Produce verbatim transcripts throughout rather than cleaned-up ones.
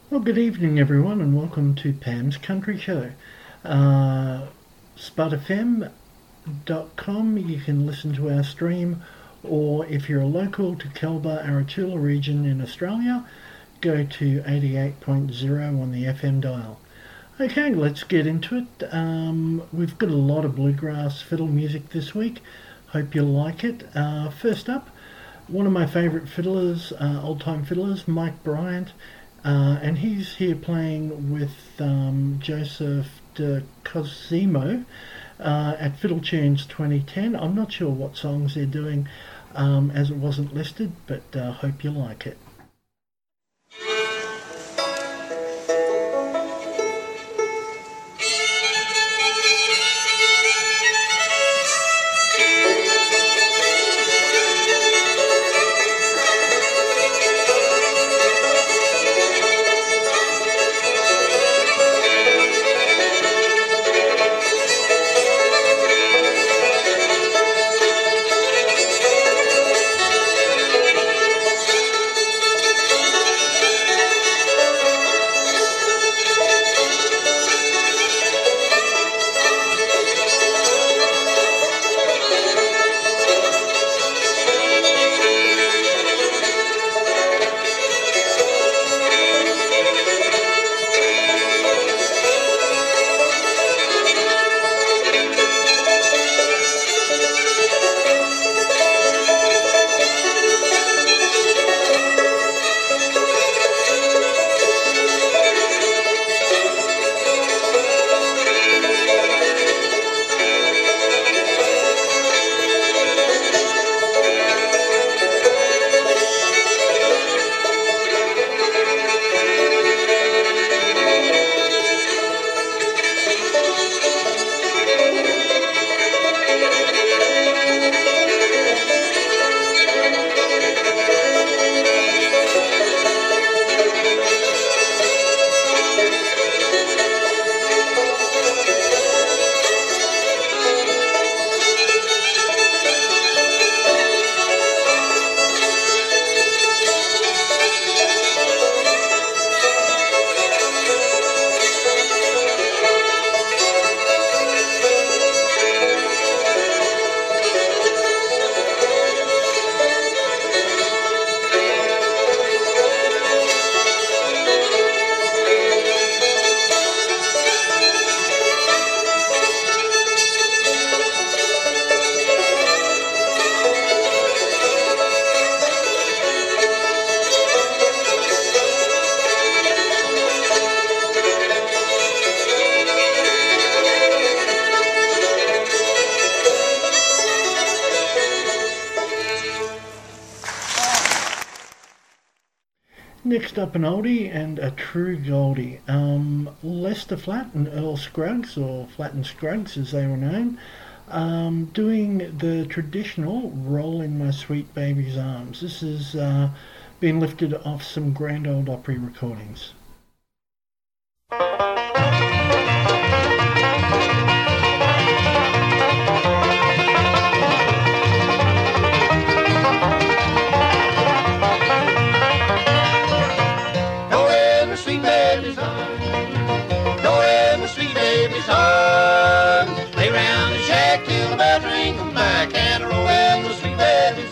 Well, good evening, everyone, and welcome to Pam's Country Show. Uh, spud f m dot com, you can listen to our stream, or if you're a local to Kelba, Arachula region in Australia, go to eighty-eight point zero on the F M dial. Okay, let's get into it. Um, we've got a lot of bluegrass fiddle music this week. Hope you like it. Uh, first up, one of my favourite fiddlers, uh, old-time fiddlers, Mike Bryant. Uh, and he's here playing with um, Joseph de Cosimo uh, at Fiddle Tunes twenty ten. I'm not sure what songs they're doing um, as it wasn't listed, but uh, hope you like it. Next up, an oldie and a true goldie. Um, Lester Flatt and Earl Scruggs, or Flatt and Scruggs as they were known, um, doing the traditional Roll in My Sweet Baby's Arms. This has uh, been lifted off some Grand Ole Opry recordings. Lay round the shack till the bells ring, come back and roll in the sweet baby's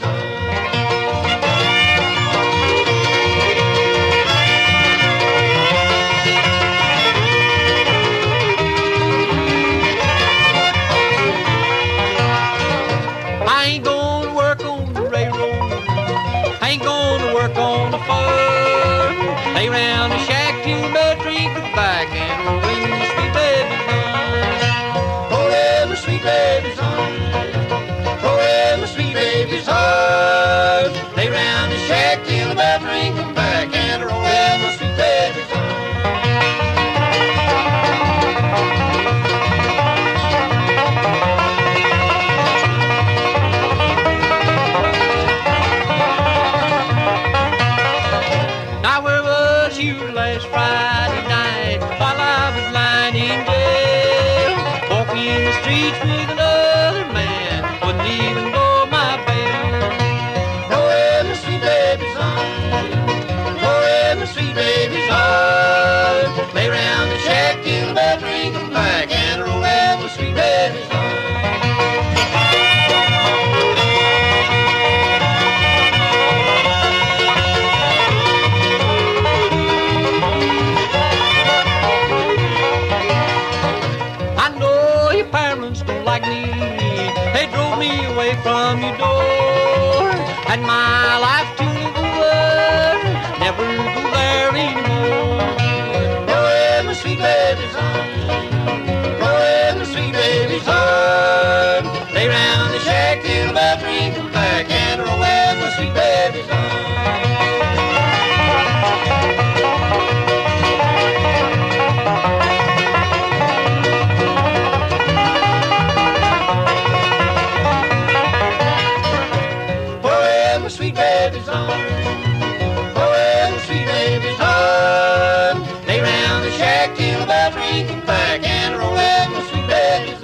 I ain't gonna work on the railroad, I ain't gonna work on the farm. Lay round the shack till the bells ring, come back and roll in the sweet baby's sweet baby's arms, oh, in the sweet baby's arms. Lay round the shack till the bells ring, come back and roll in the sweet baby's arms. Now where was you last Friday night while I was lying in jail, walking in the streets with another man, wouldn't even blow my bell. Oh, in the sweet baby's arms, oh, in the sweet baby's arms. right from your door. And my life to live over, never go there anymore. Go where my sweet baby's home, go where my sweet baby's home. Lay round the shack till about three, come back and roll where my sweet baby's home. Sweet baby's home, oh well, my sweet baby's home. Lay round the shack till about three, come back and roll well, my sweet baby's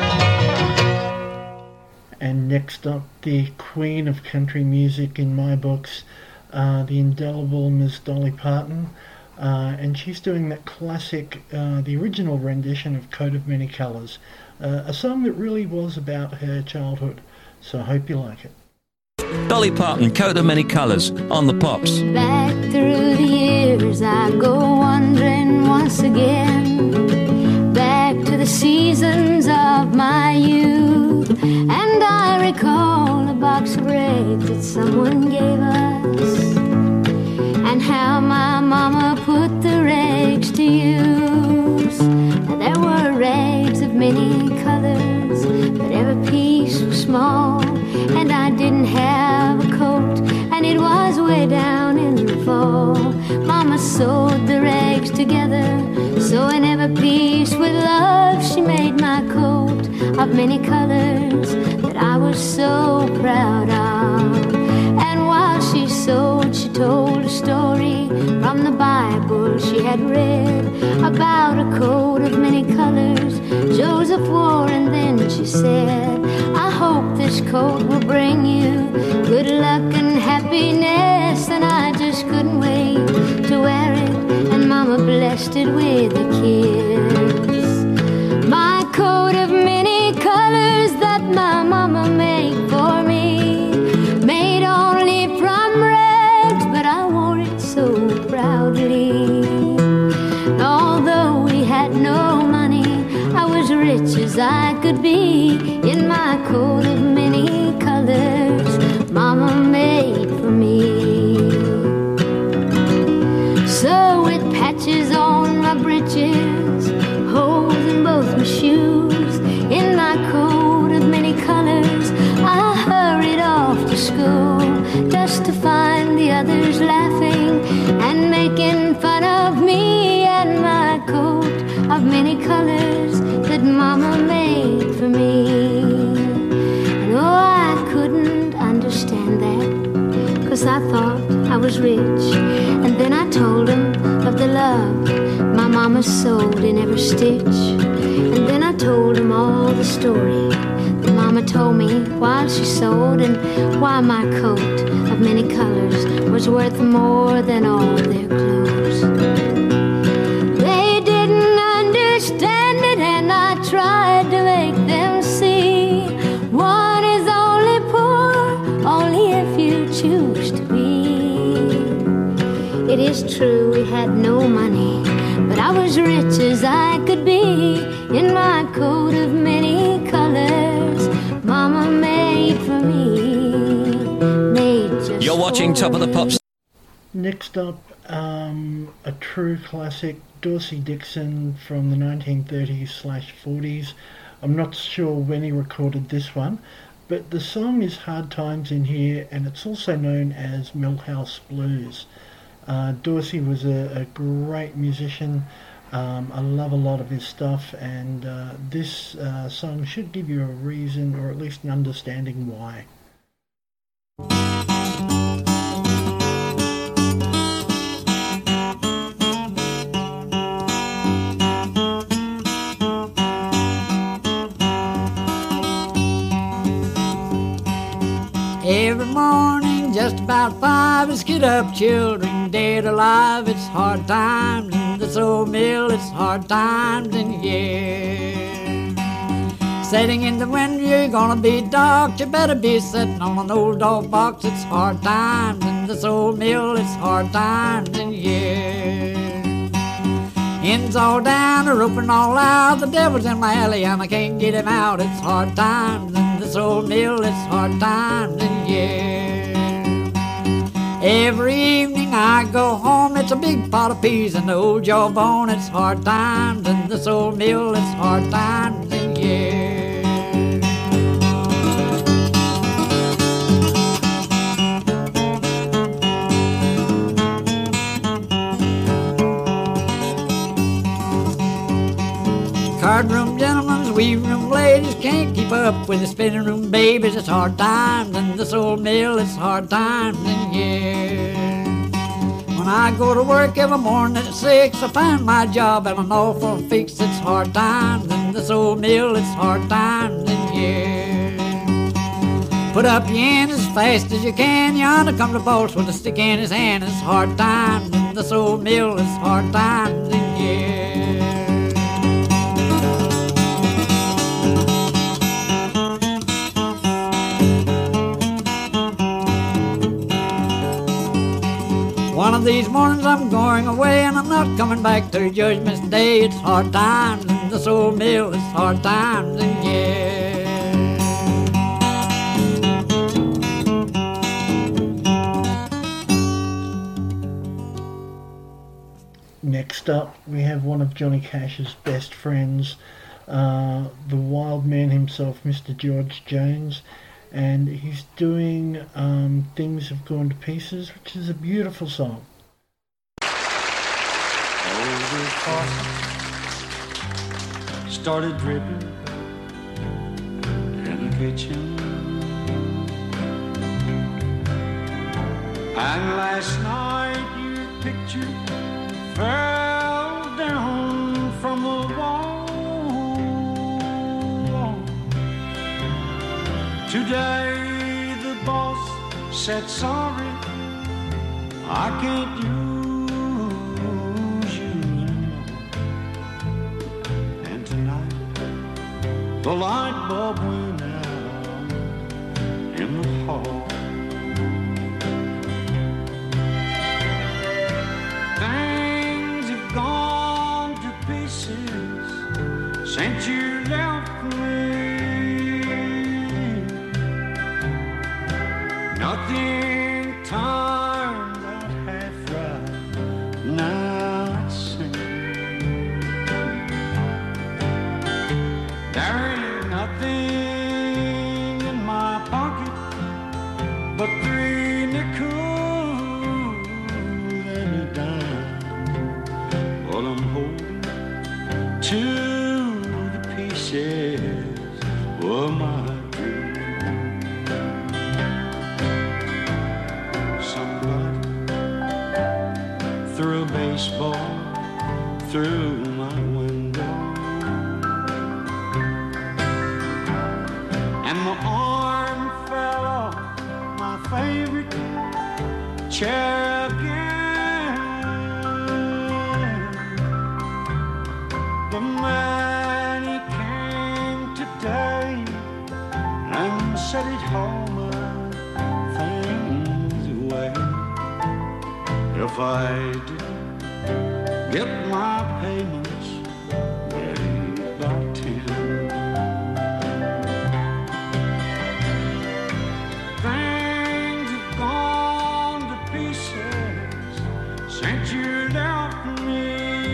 home. And next up, the queen of country music in my books, uh, the indelible Miss Dolly Parton, uh, and she's doing that classic, uh, the original rendition of Coat of Many Colours, uh, a song that really was about her childhood. So I hope you like it. Dolly Parton, Coat of Many Colours, on the Pops. Back through the years I go wandering once again, back to the seasons of my youth, and I recall a box of rags that someone gave us, and how my mama put the rags to use. Now, there were rags of many colours, but every piece was small, and I didn't have a coat, and it was way down in the fall. Mama sewed the rags together, sewing every piece with love. She made my coat of many colors that I was so proud of. And while she sewed, she told a story from the Bible she had read about a coat of many colors Joseph wore, and then she said, I hope this coat will bring you good luck and happiness. And I just couldn't wait to wear it, and Mama blessed it with a kiss. My coat of many colors that my Mama made for me, made only from rags, but I wore it so proudly. And although we had no money, I was rich as I could be in my coat of many colors Mama made for me. So with patches on my breeches, holes in both my shoes, in my coat of many colors, I hurried off to school, just to find the others laughing and making fun of me and my coat of many colors that Mama made for me. And oh, I couldn't understand that, 'cause I thought I was rich. And then I told him of the love my Mama sewed in every stitch. And then I told him all the story that Mama told me while she sewed, and why my coat of many colors was worth more than all their clothes. They didn't understand it, and I tried to make them see one is only poor only if you choose to be. It is true we had no money, but I was rich as I could be in my coat of many colors Mama made for me. Made just You're watching Top of the Pops. Next up, um, a true classic, Dorsey Dixon from the nineteen thirties slash forties. I'm not sure when he recorded this one, but the song is Hard Times in Here, and it's also known as Millhouse Blues. Uh, Dorsey was a, a great musician. Um, I love a lot of his stuff, and uh, this uh, song should give you a reason, or at least an understanding why. Every morning, just about five, let's get up, children, dead alive. It's hard times in this old mill, it's hard times in here. Sitting in the window, you're gonna be dark. You better be sitting on an old dog box. It's hard times in this old mill, it's hard times in here. Ends all down, the roping all out. The devil's in my alley and I can't get him out. It's hard times in this this old mill, it's hard times and yeah. Every evening I go home, it's a big pot of peas and the old jawbone, it's hard times and this old mill, it's hard times and yeah. Card room gentlemen, weaving room ladies can't keep up with the spinning room babies. It's hard times and this old mill, it's hard times and yeah. When I go to work every morning at six, I find my job at an awful fix. It's hard times and this old mill, it's hard times and yeah. Put up your end as fast as you can. Yonder comes the boss with a stick in his hand. It's hard times and this old mill, it's hard times and yeah. One of these mornings I'm going away and I'm not coming back till Judgment's Day. It's hard times and this old mill, it's hard times and yeah. Next up, we have one of Johnny Cash's best friends, uh, the wild man himself, Mister George Jones. And he's doing um, Things Have Gone to Pieces, which is a beautiful song. Old faucet started dripping in the kitchen, and last night your picture fell down from the wall. Today the boss said sorry, I can't use you anymore. And tonight the light bulb went out in the hall. Things have gone to pieces since you left me. Nothing turned out half right, now it seems. There ain't nothing in my pocket but three nickels and a dime. Well, I'm holding to the pieces of my threw a baseball through my window, and my arm fell off my favorite chair again. The man, he came today and said he'd haul my things away if I didn't get my payments ready by ten. Things have gone to pieces since you left me.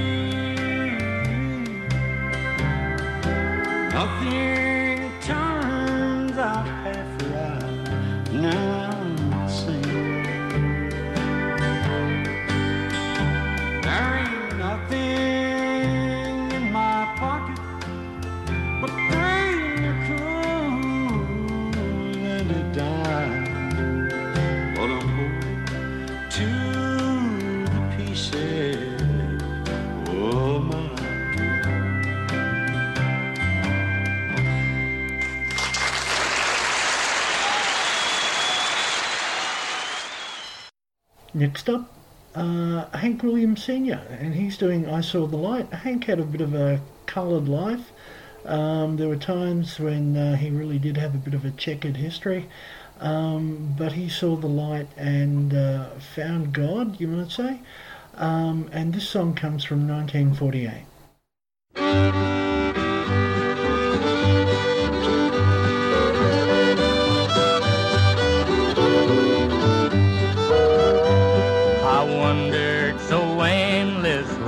Nothing turns out half right, now it seems. There ain't nothing in my pocket but three nickels and a dime. But I'm holding to the pieces of my Next up, Uh, Hank Williams Senior, and he's doing I Saw the Light. Hank had a bit of a coloured life. Um, there were times when uh, he really did have a bit of a checkered history, um, but he saw the light and uh, found God, you might say. Um, and this song comes from nineteen forty-eight.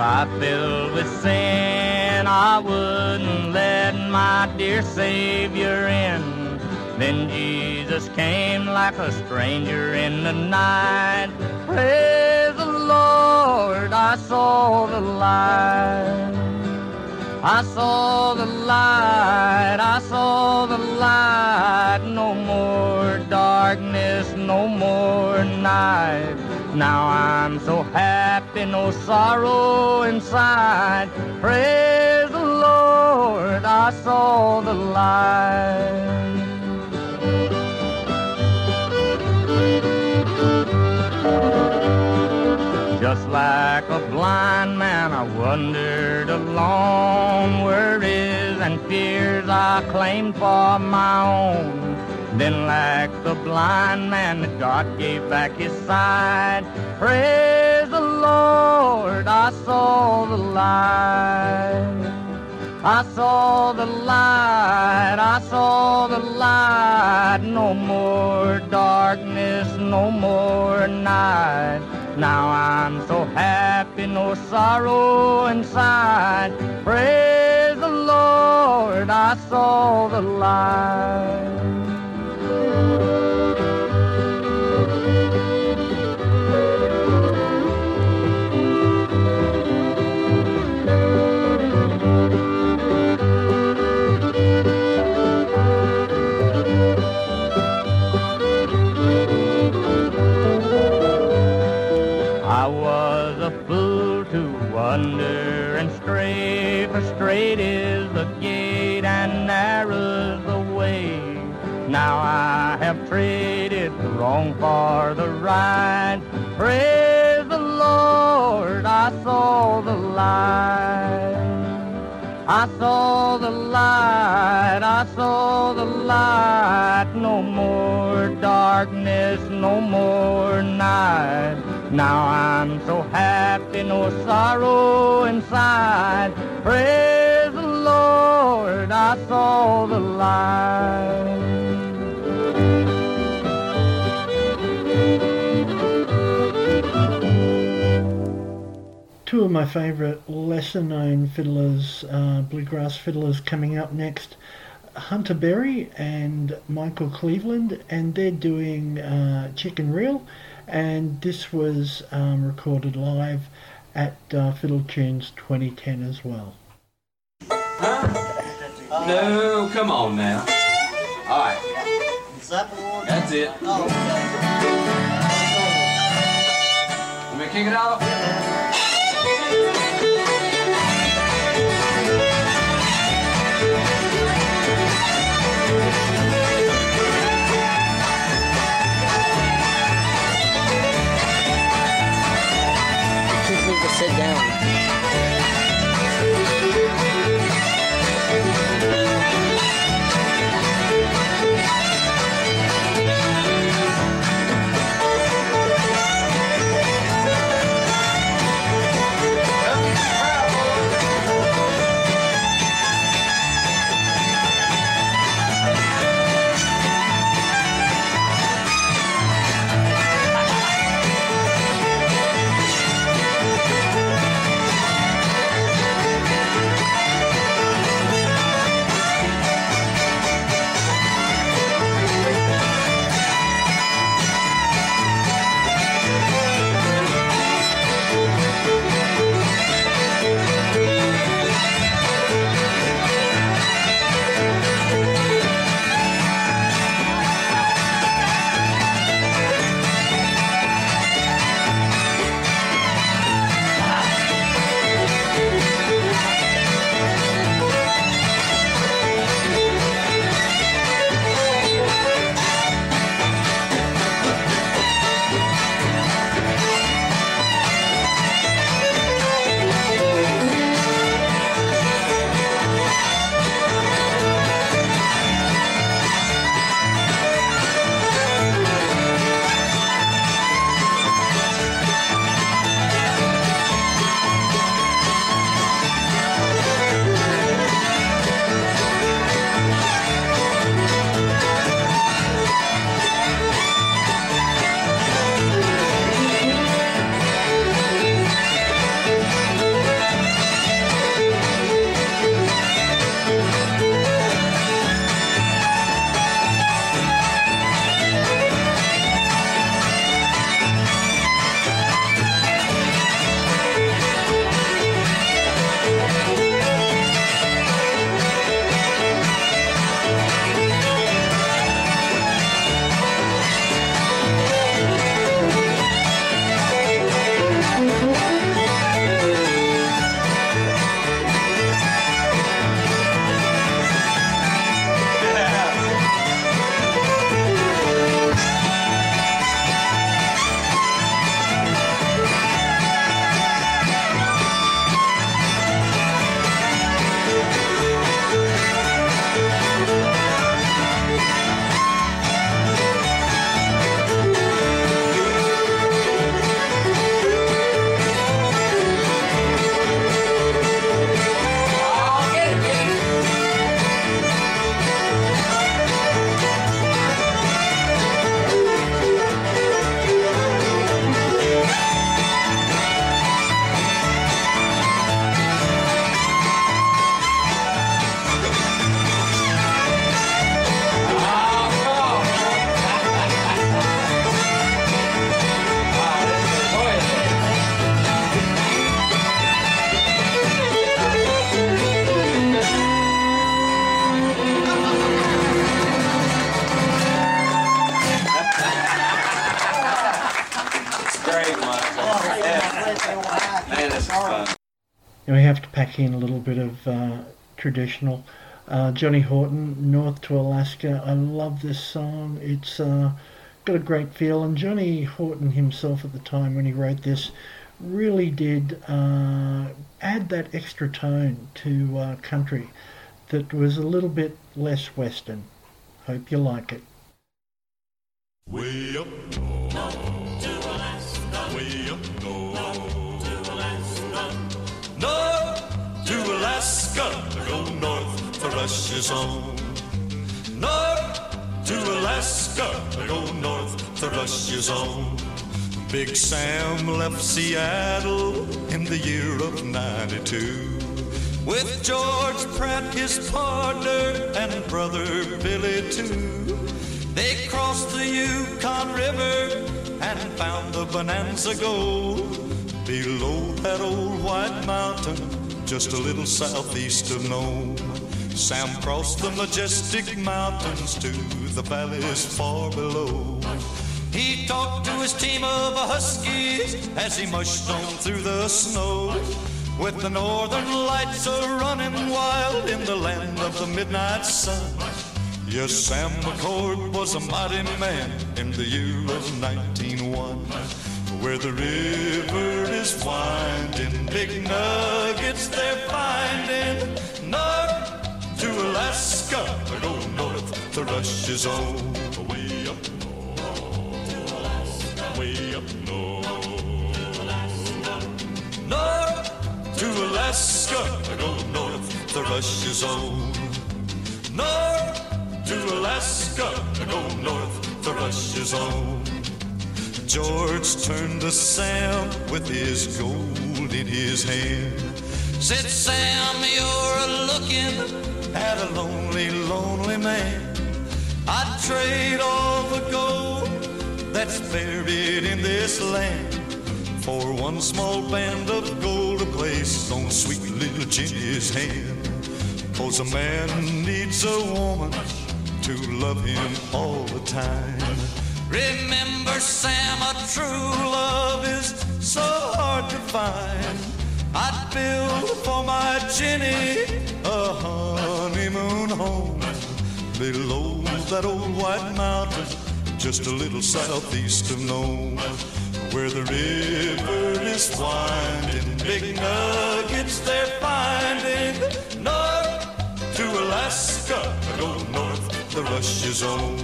life filled with sin, I wouldn't let my dear Savior in. Then Jesus came like a stranger in the night. Praise the Lord, I saw the light. I saw the light, I saw the light. No more darkness, no more night. Now I'm so happy, no sorrow inside. Praise the Lord, I saw the light. Just like a blind man, I wandered along, worries and fears I claimed for my own. Then like the blind man, that God gave back his sight. Praise the Lord, I saw the light. I saw the light, I saw the light. No more darkness, no more night. Now I'm so happy, no sorrow inside. Praise the Lord, I saw the light. I was a fool to wander and stray, for straight is the gate and narrow's the way. Now I have traded the wrong for the right. Praise the Lord, I saw the light. I saw the light, I saw the light. No more darkness, no more night. Now I'm so happy, no sorrow inside. Praise the Lord, I saw the light. Two of my favourite lesser-known fiddlers, uh, bluegrass fiddlers, coming up next. Hunter Berry and Michael Cleveland, and they're doing uh, Chicken Reel, and this was um, recorded live at uh, Fiddle Tunes twenty ten as well. Huh? No, come on now. All right. That's it. Let me kick it off. Sit down. And we have to pack in a little bit of uh, traditional. Uh, Johnny Horton, North to Alaska. I love this song. It's uh, got a great feel. And Johnny Horton himself at the time when he wrote this really did uh, add that extra tone to uh, country that was a little bit less Western. Hope you like it. Way up north to Alaska, way up north to Alaska, north to Alaska, go north, the rush is on. North to Alaska, go north, the rush is on. Big Sam left Seattle in the year of ninety-two with George Pratt, his partner, and brother Billy too. They crossed the Yukon River and found the Bonanza Gold below that old white mountain, just a little southeast of Nome. Sam crossed the majestic mountains to the valleys far below. He talked to his team of huskies as he mushed on through the snow, with the northern lights a-running wild in the land of the midnight sun. Yes, Sam McCord was a mighty man in the year of nineteen oh one, where the river is winding, big nuggets they're finding. North to Alaska, go north, the rush is on. Way up north to Alaska, way up north to Alaska. North to Alaska, go north, the rush is on. North to Alaska, go north, the rush is on. George turned to Sam with his gold in his hand. Said, Sam, you're looking at a lonely, lonely man. I'd trade all the gold that's buried in this land for one small band of gold to place on sweet little Jenny's hand. 'Cause a man needs a woman to love him all the time. Remember, Sam, a true love is so hard to find. I'd build for my Jenny a honeymoon home below that old white mountain, just a little southeast of Nome, where the river is winding, big nuggets they're finding. North to Alaska, go north, the rush is on.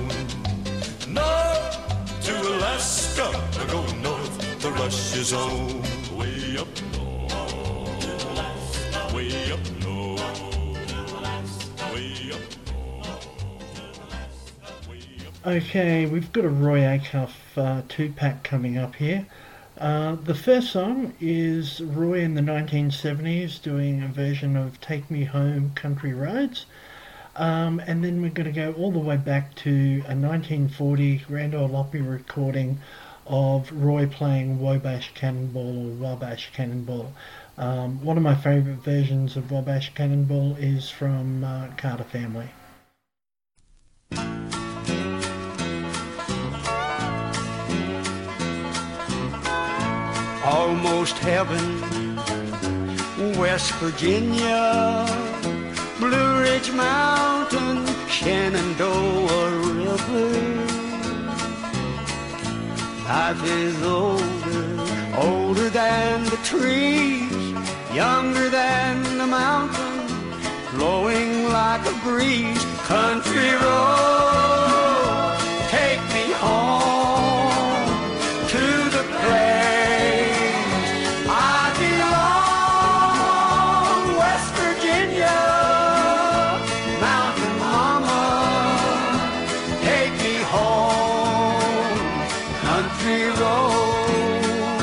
North to Alaska, go north, the rush is on. Way up north to Alaska, way up north to Alaska, way up north to Alaska, way up. Okay, we've got a Roy Acuff uh, two-pack coming up here. Uh, the first song is Roy in the nineteen seventies doing a version of Take Me Home Country Roads. Um, and then we're going to go all the way back to a nineteen forty Grand Ole Opry recording of Roy playing Wabash Cannonball or Wabash Cannonball. Um, one of my favourite versions of Wabash Cannonball is from uh, Carter Family. Almost heaven, West Virginia, Blue Ridge Mountain, Shenandoah River. Life is older, older than the trees, younger than the mountain, blowing like a breeze. Country road, take me home to the place I belong. West Virginia, mountain mama, take me home. Country road,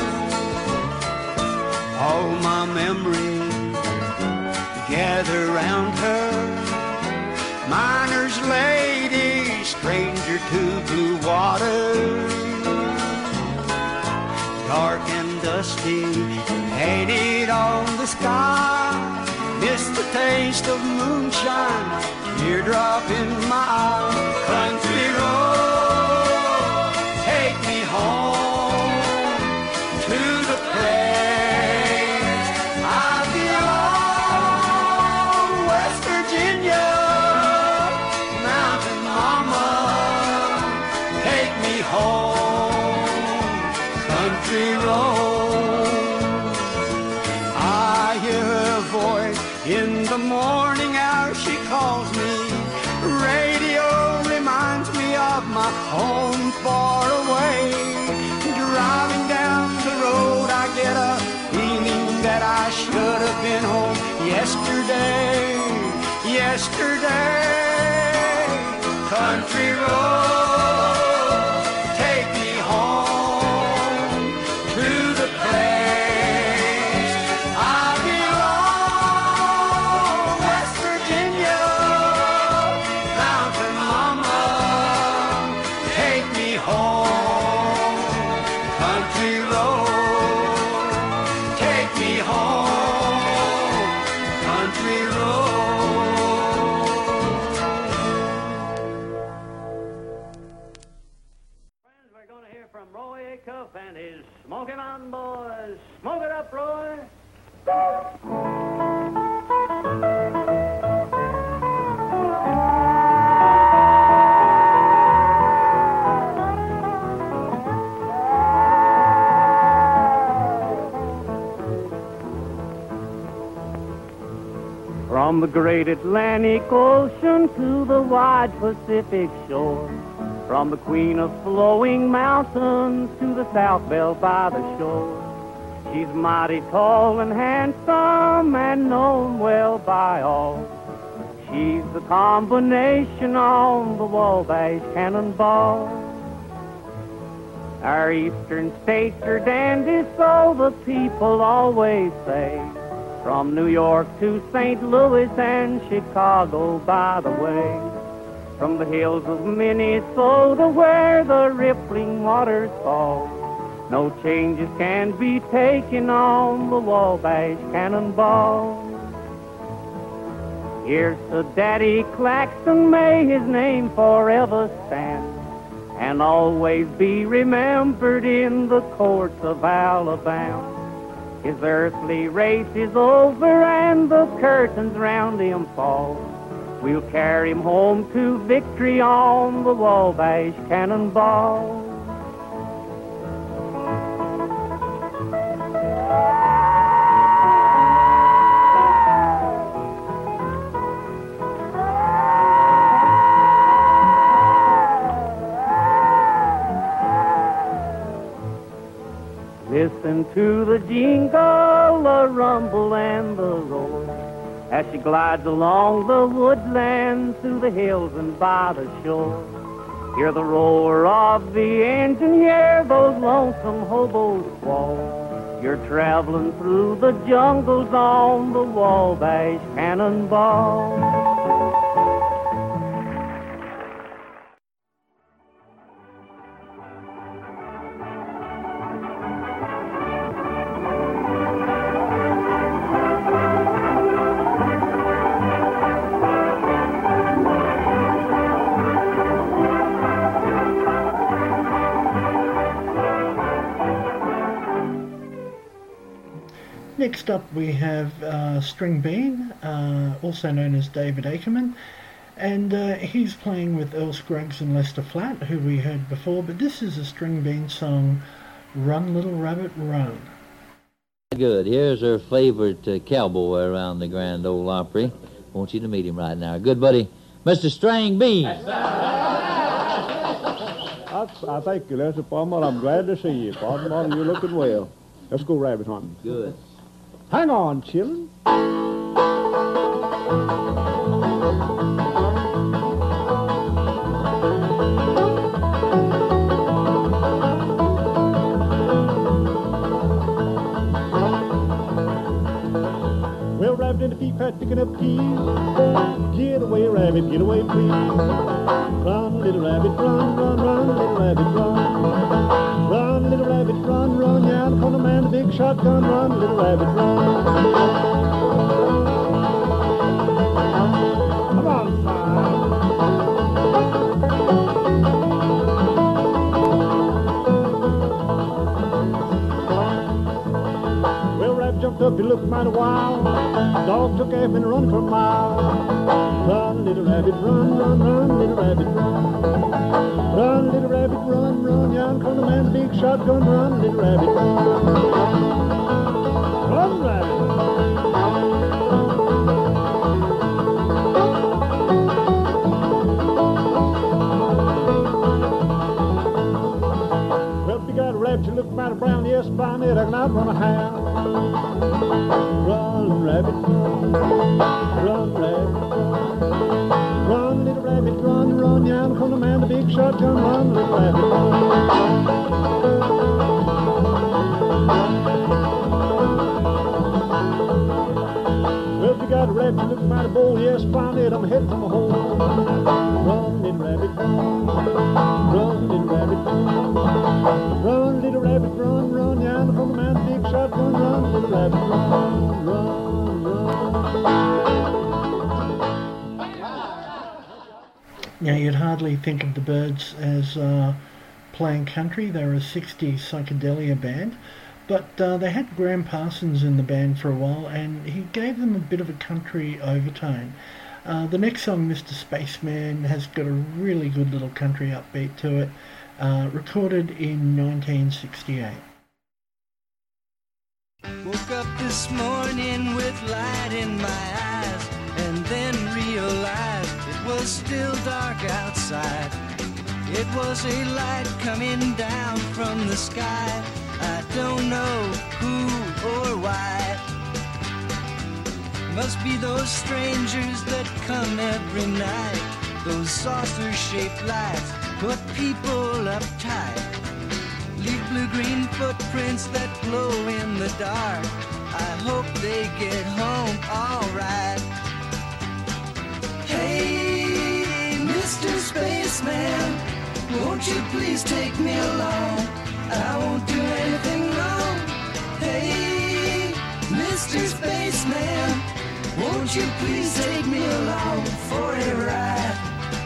all my memories gather round her. Miner's lady, stranger to blue water, dark and dusty, painted on the sky. Miss the taste of moonshine, teardrop in my eye. Country road, take me home to the place I belong. In the morning hour she calls me. Radio reminds me of my home far away. Driving down the road I get a feeling that I should have been home yesterday. Yesterday. Country road, take me home to the place I belong. West Virginia, mountain mama, take me home. Country road, take me home. Country road. From Roy Acuff and his Smoky Mountain Boys. Smoke it up, Roy. From the great Atlantic Ocean to the wide Pacific shore, from the queen of flowing mountains to the South Belle by the shore. She's mighty tall and handsome and known well by all. She's the combination on the Wabash Cannonball. Our eastern states are dandies, so the people always say. From New York to Saint Louis and Chicago by the way. From the hills of Minnesota where the rippling waters fall, no changes can be taken on the Wabash Cannonball. Here's to Daddy Claxton, may his name forever stand, and always be remembered in the courts of Alabama. His earthly race is over and the curtains round him fall. We'll carry him home to victory on the Wabash Cannonball. Listen to the jingle, the rumble, and the roar as she glides along the woodland through the hills and by the shore. Hear the roar of the engine, hear those lonesome hobos squall. You're traveling through the jungles on the Wabash Cannonball. Next up we have uh, String Bean, uh, also known as David Ackerman, and uh, he's playing with Earl Scruggs and Lester Flatt, who we heard before, but this is a String Bean song, Run Little Rabbit Run. Good. Here's our favorite uh, cowboy around the Grand Ole Opry. I want you to meet him right now. Good buddy, Mister String Bean. I, I thank you, Lester Palmer. I'm glad to see you. Pardon, Pardon, you're looking well. Let's go rabbit hunting. Good. Hang on, chillin'. Well, rabbit in the feet pad picking up keys. Get away, rabbit, get away, please. Run, little rabbit, run, run, run, little rabbit, run. Run, little rabbit, run, run, yeah, the corner man, the big shotgun, run, little rabbit, run. Come on, son. Well, rabbit jumped up, he looked mighty wild. Dog took aim and run for a mile. Run, little rabbit, run, run, run, little rabbit, run. Run, little rabbit, run, run, yon corner man, big shotgun, run, little rabbit, run. Run, rabbit. I'm gonna have. Run, rabbit, run, run, rabbit, run. Run, little rabbit, run, run, yeah, I'm gonna man the big shotgun, run, little rabbit, run. Well, if you got a rabbit, you look mighty bold, yes, find it, I'm heading for my home. Run, little rabbit, run, run, little rabbit, run. Run, little rabbit, run, run, yeah, I'm gonna man the big shotgun, run, little rabbit, run, run, run. Now, you'd hardly think of the Byrds as uh, playing country. They were a sixties psychedelia band, but uh, they had Graham Parsons in the band for a while, and he gave them a bit of a country overtone. Uh, the next song, Mister Spaceman, has got a really good little country upbeat to it, uh, recorded in nineteen sixty-eight. Woke up this morning with light in my eyes, and then realized it was still dark outside. It was a light coming down from the sky. I don't know who or why. Must be those strangers that come every night. Those saucer-shaped lights put people uptight. Leave blue-green footprints that glow in the dark. I hope they get home all right. Hey, Mister Spaceman, won't you please take me along? I won't do anything wrong. Hey, Mister Spaceman, won't you please take me along for a ride?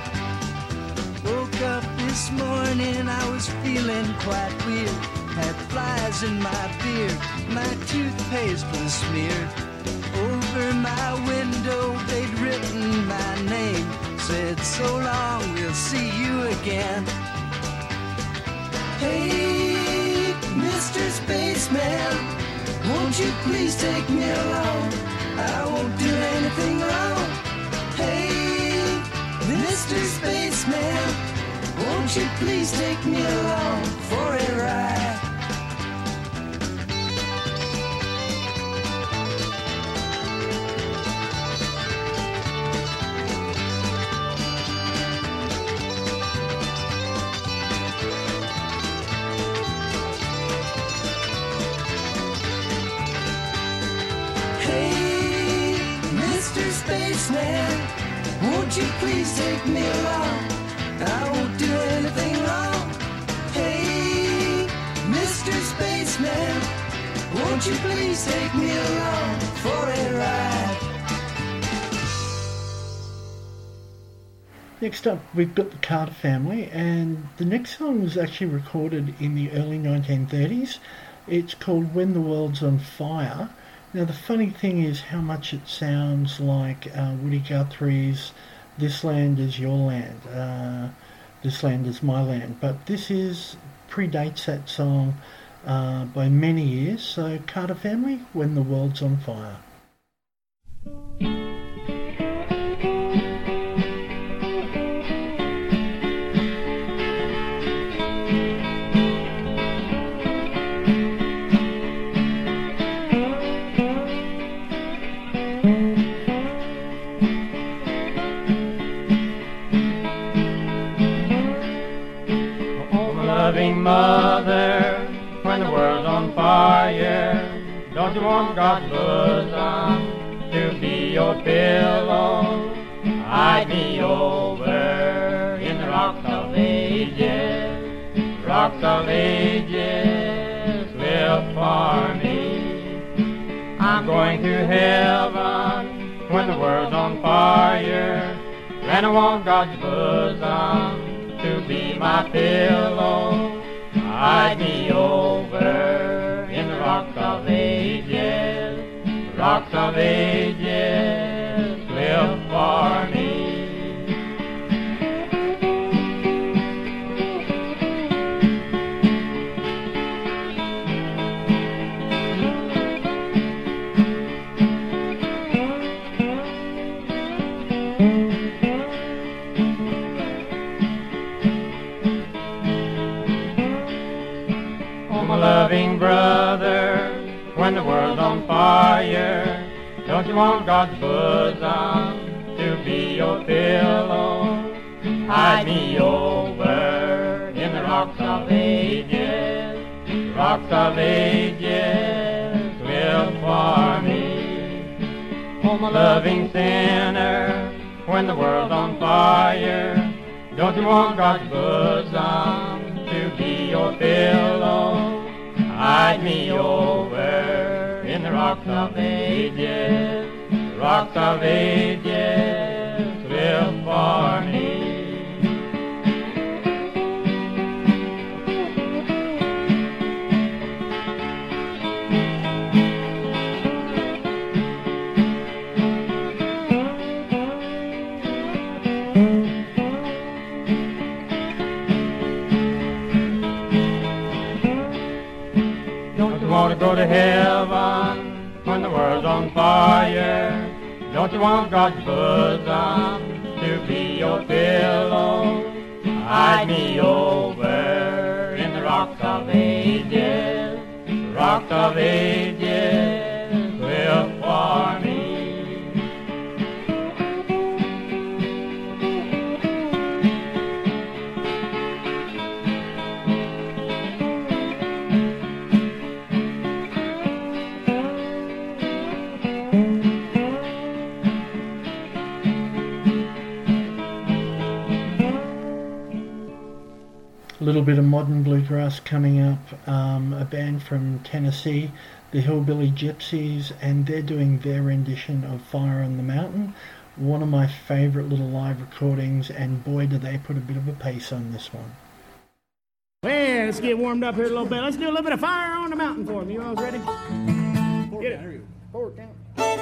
Woke up this morning, I was feeling quite weird. Had flies in my beard, my toothpaste was smeared. Over my window, they'd written my name. Said, so long, we'll see you again. Hey, Mister Spaceman, won't you please take me along? I won't do anything wrong. Hey, Mister Spaceman, won't you please take me along for a ride? Spaceman, won't you please take me along? I won't do anything wrong. Hey, Mister Spaceman, won't you please take me along for a ride? Next up, we've got the Carter Family, and the next song was actually recorded in the early nineteen thirties. It's called When the World's on Fire. Now, the funny thing is how much it sounds like uh, Woody Guthrie's This Land Is Your Land, uh, This Land Is My Land. But this is predates that song uh, by many years. So, Carter Family, When the World's on Fire. Mother, when the world's on fire, don't you want God's bosom to be your pillow? Hide me over in the rocks of ages, rocks of ages, live for me. I'm going to heaven when the world's on fire, and I want God's bosom to be my pillow. Hide me over in the rocks of ages, rocks of ages, live for me. Loving brother, Don't you want God's bosom to be your pillow? Hide me over in the rocks of ages. The rocks of ages will for me. Oh, my loving sinner, when the world's on fire, don't you want God's bosom to be your pillow? Hide me over in the rocks of ages. The rocks of ages will for me. Want to go to heaven when the world's on fire? Don't you want God's bosom to be your pillow? Hide me over in the rocks of ages. The rocks of ages will for me. A little bit of modern bluegrass coming up. Um, a band from Tennessee, the Hillbilly Gypsies, and they're doing their rendition of Fire on the Mountain. One of my favourite little live recordings, and boy do they put a bit of a pace on this one. Well, let's get warmed up here a little bit. Let's do a little bit of Fire on the Mountain for me. You all ready? Get it. Forward down.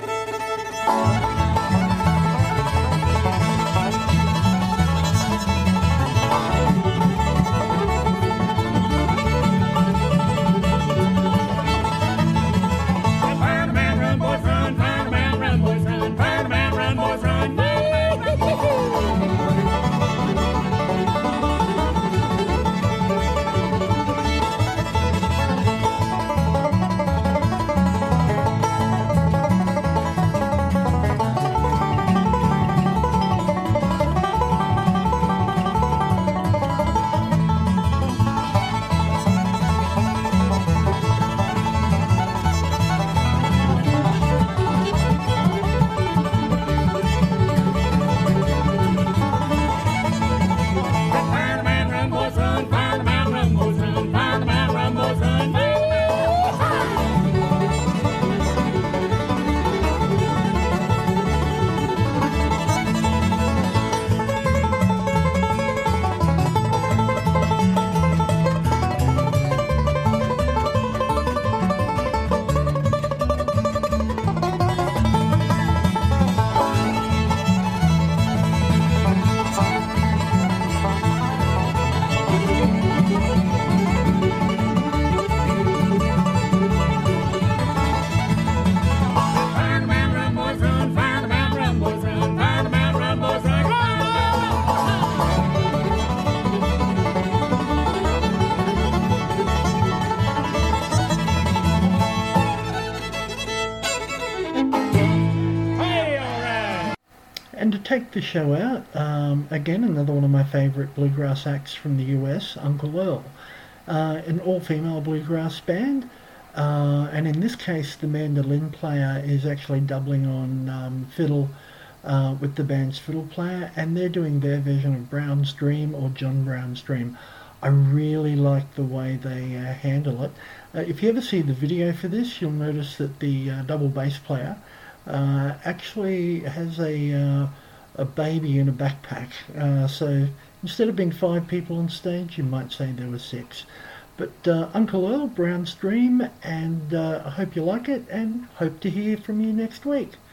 And to take the show out, um, again, another one of my favourite bluegrass acts from the U S, Uncle Earl. Uh, an all-female bluegrass band, uh, and in this case the mandolin player is actually doubling on um, fiddle uh, with the band's fiddle player, and they're doing their version of Brown's Dream, or John Brown's Dream. I really like the way they uh, handle it. Uh, if you ever see the video for this, you'll notice that the uh, double bass player Uh, actually has a uh, a baby in a backpack, uh, so instead of being five people on stage, you might say there were six. But uh, Uncle Earl, Brown's Dream, and uh, I hope you like it, and hope to hear from you next week.